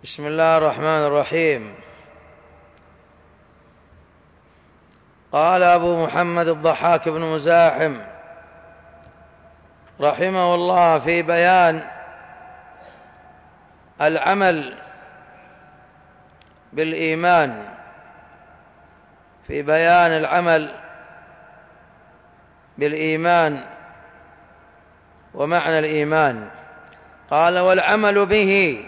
بسم الله الرحمن الرحيم. قال أبو محمد الضحاك بن مزاحم رحمه الله في بيان العمل بالإيمان، في بيان العمل بالإيمان ومعنى الإيمان، قال: والعمل به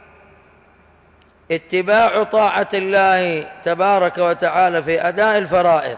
اتباع طاعة الله تبارك وتعالى في أداء الفرائض.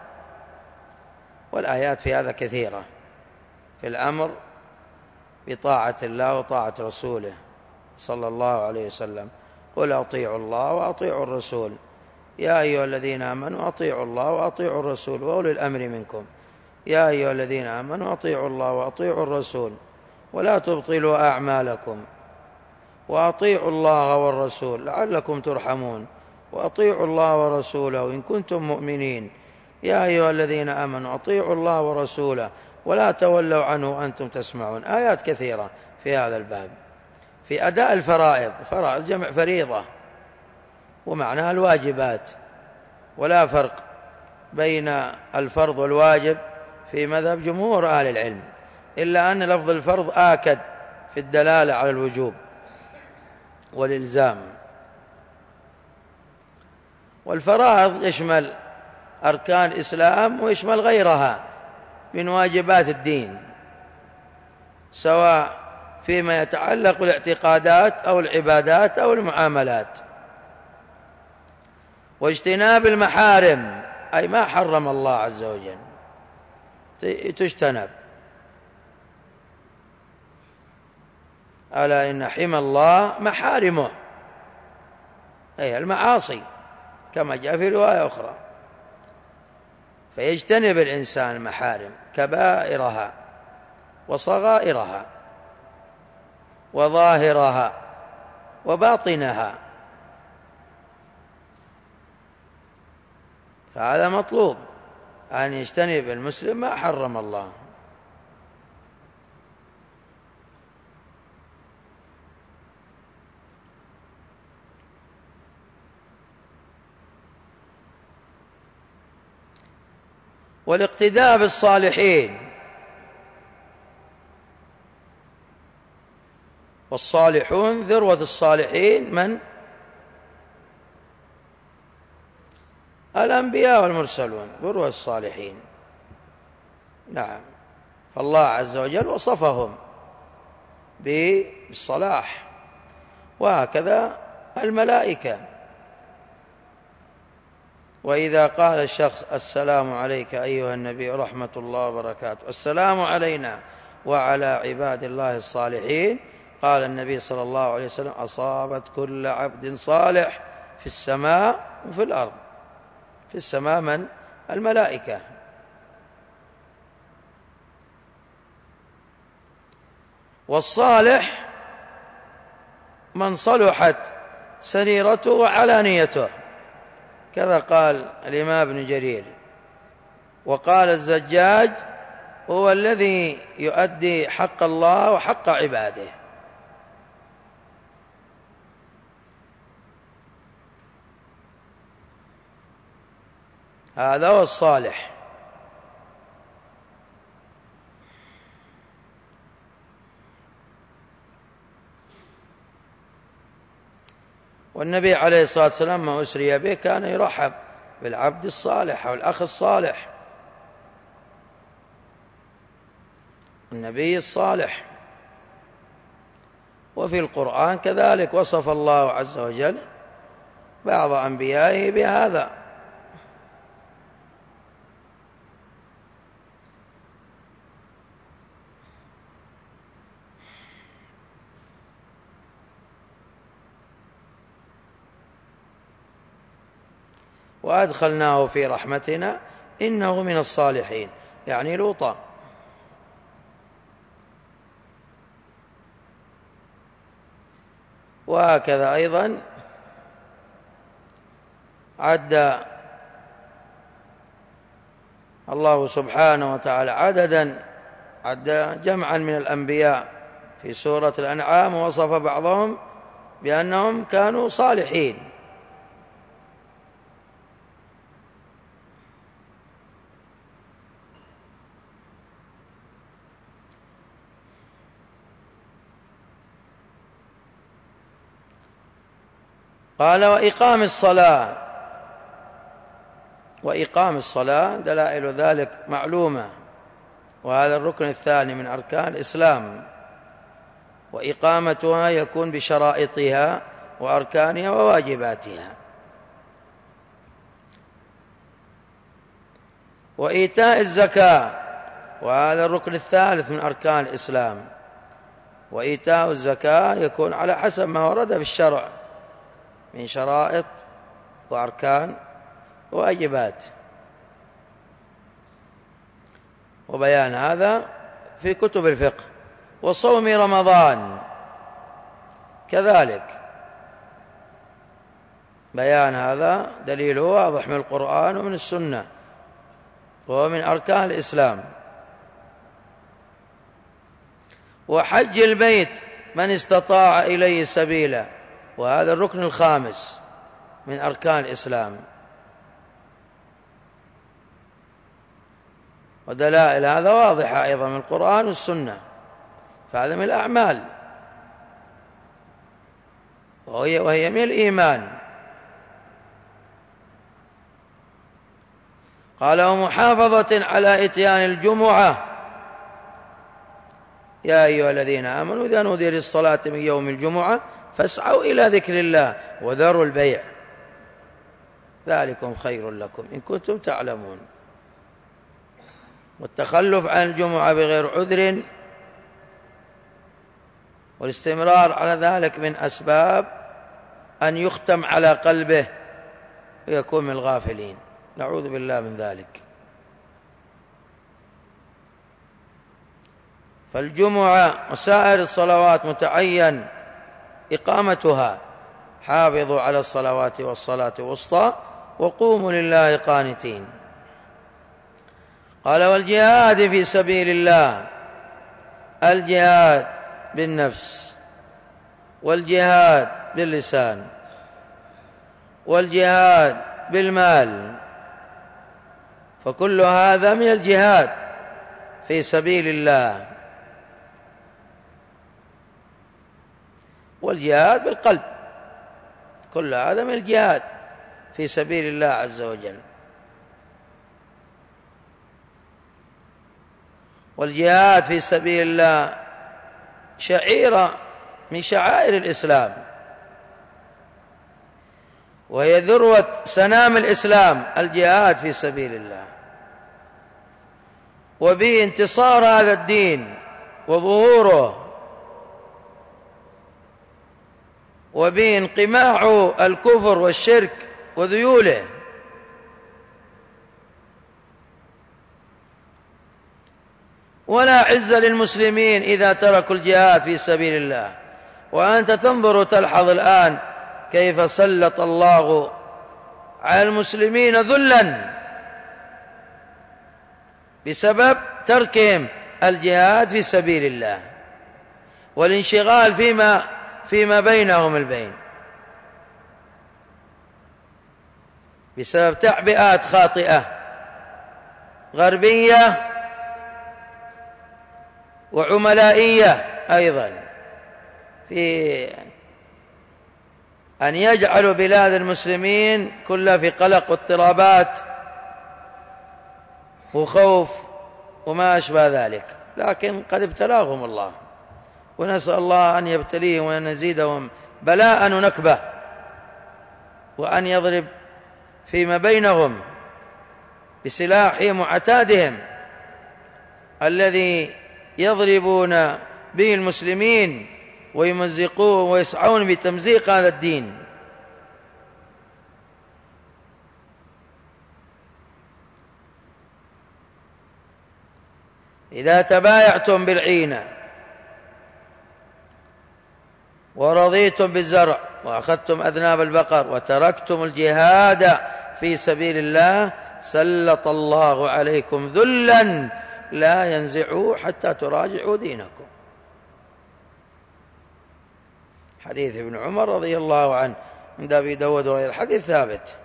والآيات في هذا كثيرة، في الأمر بطاعة الله وطاعة رسوله صلى الله عليه وسلم: قل أطيعوا الله وأطيعوا الرسول يا أيها الذين آمنوا أطيعوا الله وأطيعوا الرسول وأولي الأمر منكم يا أيها الذين آمنوا أطيعوا الله وأطيعوا الرسول ولا تبطلوا أعمالكم وأطيعوا الله والرسول لعلكم ترحمون وأطيعوا الله ورسوله إن كنتم مؤمنين يا أيها الذين آمنوا أطيعوا الله ورسوله ولا تولوا عنه وأنتم تسمعون. آيات كثيرة في هذا الباب في أداء الفرائض. فرائض جمع فريضة ومعناها الواجبات، ولا فرق بين الفرض والواجب في مذهب جمهور أهل العلم، إلا أن لفظ الفرض آكد في الدلالة على الوجوب والإلزام. والفرائض يشمل أركان الإسلام ويشمل غيرها من واجبات الدين، سواء فيما يتعلق بالاعتقادات أو العبادات أو المعاملات. واجتناب المحارم، أي ما حرم الله عز وجل تجتنب. ألا إن حمى الله محارمه، أي المعاصي، كما جاء في رواية أخرى. فيجتنب الإنسان المحارم كبائرها وصغائرها وظاهرها وباطنها، فهذا مطلوب أن يجتنب المسلم ما حرم الله. والاقتداء بالصالحين، والصالحون ذروة الصالحين من؟ الأنبياء والمرسلون ذروة الصالحين. نعم، فالله عز وجل وصفهم بالصلاح، وهكذا الملائكة. وإذا قال الشخص: السلام عليك أيها النبي ورحمة الله وبركاته، السلام علينا وعلى عباد الله الصالحين، قال النبي صلى الله عليه وسلم: أصابت كل عبد صالح في السماء وفي الأرض. في السماء من؟ الملائكة. والصالح من صلحت سريرته وعلانيته، كذا قال الإمام ابن جرير. وقال الزجاج: هو الذي يؤدي حق الله وحق عباده. هذا هو الصالح. والنبي عليه الصلاة والسلام ما أسري به كان يرحب بالعبد الصالح أو الأخ الصالح، النبي الصالح. وفي القرآن كذلك وصف الله عز وجل بعض أنبيائه بهذا. وأدخلناه في رحمتنا إنه من الصالحين، يعني لوطا. وهكذا أيضا عد الله سبحانه وتعالى عد جمعا من الأنبياء في سورة الأنعام، ووصف بعضهم بأنهم كانوا صالحين. قال وإقام الصلاة دلائل ذلك معلومة، وهذا الركن الثاني من أركان الإسلام، وإقامتها يكون بشرائطها وأركانها وواجباتها. وإيتاء الزكاة، وهذا الركن الثالث من أركان الإسلام، وإيتاء الزكاة يكون على حسب ما ورد في الشرع من شرائط وأركان وواجبات، وبيان هذا في كتب الفقه. وصوم رمضان كذلك بيان هذا دليله واضح من القرآن ومن السنة، وهو من أركان الإسلام. وحج البيت من استطاع إليه سبيلا، وهذا الركن الخامس من أركان الإسلام. ودلائل هذا واضحة أيضا من القرآن والسنة، فهذا من الأعمال وهي من الإيمان. قال ومحافظة على إتيان الجمعة، يا أيها الذين آمنوا إذا نودي للصلاة من يوم الجمعة فاسعوا إلى ذكر الله وذروا البيع ذلكم خير لكم إن كنتم تعلمون. والتخلف عن الجمعة بغير عذر والاستمرار على ذلك من أسباب أن يختم على قلبه ويكون من الغافلين، نعوذ بالله من ذلك. فالجمعة وسائر الصلوات متعين إقامتها، حافظوا على الصلوات والصلاة الوسطى وقوموا لله قانتين. قال والجهاد في سبيل الله، الجهاد بالنفس والجهاد باللسان والجهاد بالمال، فكل هذا من الجهاد في سبيل الله. والجهاد بالقلب، كل هذا من الجهاد في سبيل الله عز وجل. والجهاد في سبيل الله شعيرة من شعائر الإسلام، وهي ذروة سنام الإسلام، الجهاد في سبيل الله، وبه انتصار هذا الدين وظهوره، وبه انقماع الكفر والشرك وذيوله. ولا عز للمسلمين إذا تركوا الجهاد في سبيل الله. وأنت تنظر وتلحظ الآن كيف سلط الله على المسلمين ذلا بسبب تركهم الجهاد في سبيل الله والانشغال فيما بينهم البين، بسبب تعبئات خاطئة غربية وعملائية أيضا في أن يجعلوا بلاد المسلمين كلها في قلق واضطرابات وخوف وما أشبه ذلك. لكن قد ابتلاهم الله، ونسأل الله أن يبتليهم وأن يزيدهم بلاء ونكبة، وأن يضرب فيما بينهم بسلاحهم وعتادهم الذي يضربون به المسلمين ويمزقون ويسعون بتمزيق هذا الدين. إذا تبايعتم بالعينة ورضيتم بالزرع وأخذتم أذناب البقر وتركتم الجهاد في سبيل الله سلط الله عليكم ذلا لا ينزعوه حتى تراجعوا دينكم، حديث ابن عمر رضي الله عنه عند أبي داود وغيره، الحديث ثابت.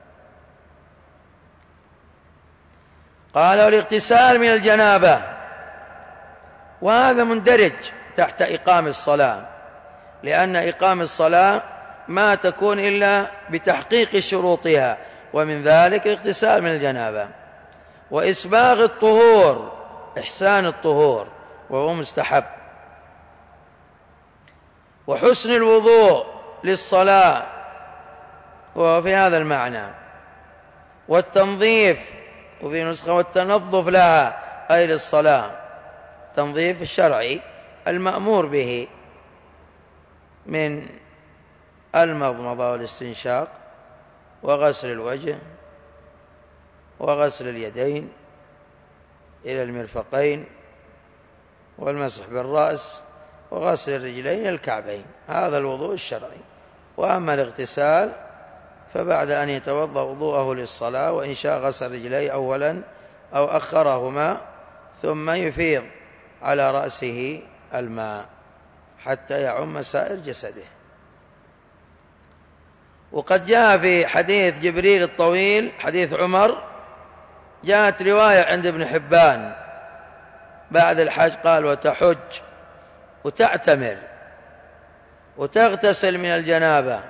قال والاغتسال من الجنابة، وهذا مندرج تحت إقام الصلاة، لأن إقام الصلاة ما تكون إلا بتحقيق شروطها، ومن ذلك الاغتسال من الجنابة، وإسباغ الطهور، إحسان الطهور وهو مستحب، وحسن الوضوء للصلاة وهو في هذا المعنى، والتنظيف، وفي نسخة والتنظف لها أي للصلاة، التنظيف الشرعي المأمور به من المضمضة والاستنشاق وغسل الوجه وغسل اليدين إلى المرفقين والمسح بالرأس وغسل الرجلين إلى الكعبين، هذا الوضوء الشرعي. وأما الاغتسال فبعد أن يتوضأ وضوءه للصلاة، وإن شاء غسل رجليه أولا أو أخرهما، ثم يفيض على رأسه الماء حتى يعم سائر جسده. وقد جاء في حديث جبريل الطويل حديث عمر، جاءت رواية عند ابن حبان بعد الحج قال وتحج وتعتمر وتغتسل من الجنابة،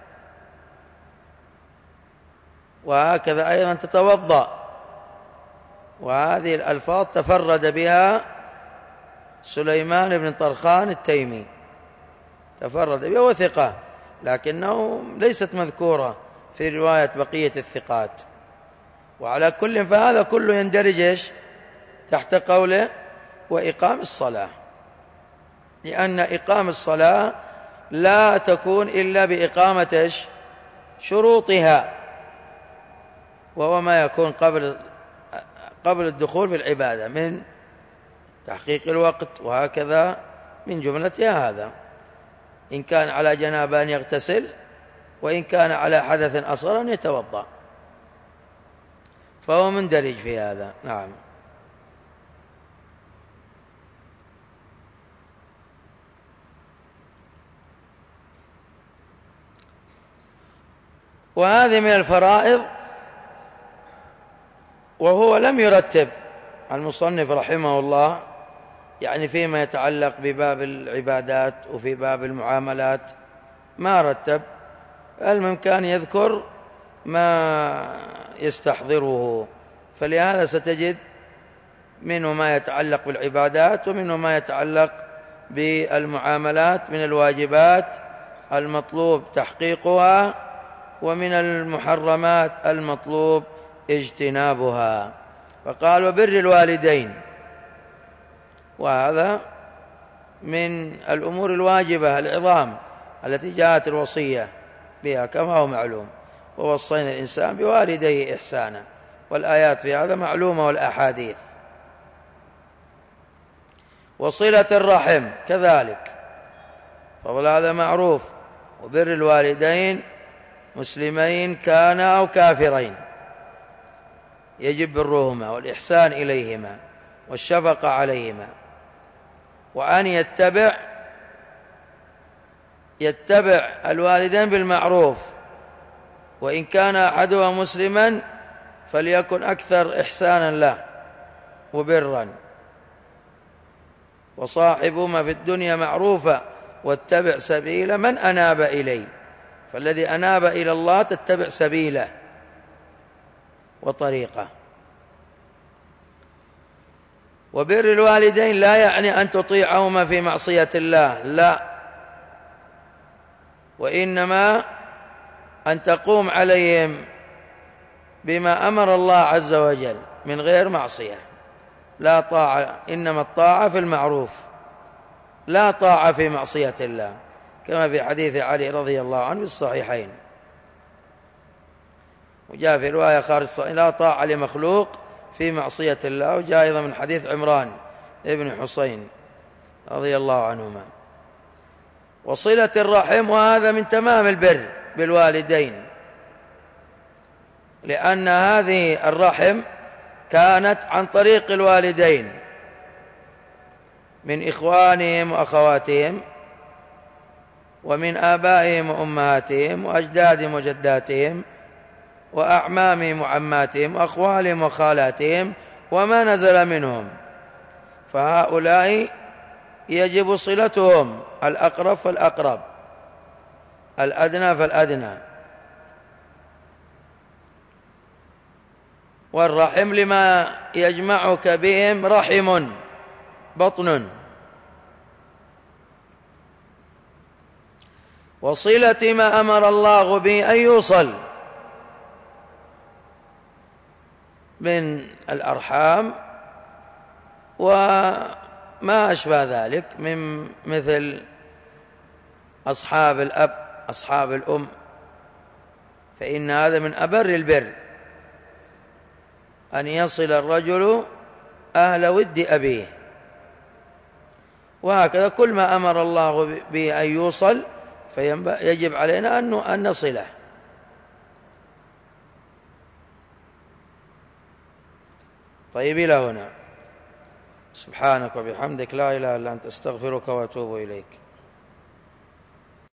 وهكذا أيضا تتوضأ. وهذه الألفاظ تفرد بها سليمان بن طرخان التيمي، تفرد بها وثقة، لكنه ليست مذكورة في رواية بقية الثقات. وعلى كل فهذا كله يندرج تحت قوله وإقام الصلاة، لأن إقام الصلاة لا تكون إلا بإقامة شروطها، وهو ما يكون قبل الدخول في العبادة من تحقيق الوقت، وهكذا من جملتها هذا. إن كان على جنابة أن يغتسل، وإن كان على حدث أصغر أن يتوضأ، فهو مندرج في هذا. نعم. وهذه من الفرائض، وهو لم يرتب المصنف رحمه الله يعني فيما يتعلق بباب العبادات وفي باب المعاملات ما رتب، المهم كان يذكر ما يستحضره، فلهذا ستجد منه ما يتعلق بالعبادات ومنه ما يتعلق بالمعاملات من الواجبات المطلوب تحقيقها، ومن المحرمات المطلوب اجتنابها. فقال وبر الوالدين، وهذا من الأمور الواجبة العظام التي جاءت الوصية بها كما هو معلوم، ووصينا الإنسان بوالديه إحسانا، والآيات في هذا معلومة والأحاديث. وصلة الرحم كذلك، فضل هذا معروف، وبر الوالدين مسلمين كان أو كافرين يجب برهما والإحسان إليهما والشفقة عليهما، وأن يتبع الوالدين بالمعروف، وإن كان أحدهما مسلما فليكن أكثر إحسانا له وبرا. وصاحبهما في الدنيا معروفا واتبع سبيل من أناب إلي، فالذي أناب إلى الله تتبع سبيله وطريقه. وبر الوالدين لا يعني أن تطيعهما في معصية الله، لا، وإنما أن تقوم عليهم بما أمر الله عز وجل من غير معصية. لا طاعة، إنما الطاعة في المعروف، لا طاعة في معصية الله، كما في حديث علي رضي الله عنه في الصحيحين. وجاء في رواية خارج الصحيح لا طاعة لمخلوق في معصية الله، وجاء أيضا من حديث عمران ابن حسين رضي الله عنهما. وصلة الرحم، وهذا من تمام البر بالوالدين، لأن هذه الرحم كانت عن طريق الوالدين من إخوانهم وأخواتهم، ومن آبائهم وأمهاتهم وأجدادهم وجداتهم وأعمامهم وعماتهم وأخوالهم وخالاتهم وما نزل منهم، فهؤلاء يجب صلتهم، الأقرب فالأقرب، الأدنى فالأدنى. والرحم لما يجمعك بهم رحم بطن. وصلة ما أمر الله به أن يوصل من الأرحام وما أشبه ذلك، من مثل أصحاب الأب أصحاب الأم، فإن هذا من أبر البر أن يصل الرجل أهل ود أبيه. وهكذا كل ما أمر الله به أن يوصل فيجب علينا أن نصله. طيب إلى هنا. سبحانك وبحمدك لا إله إلا أنت، أستغفرك وأتوب إليك.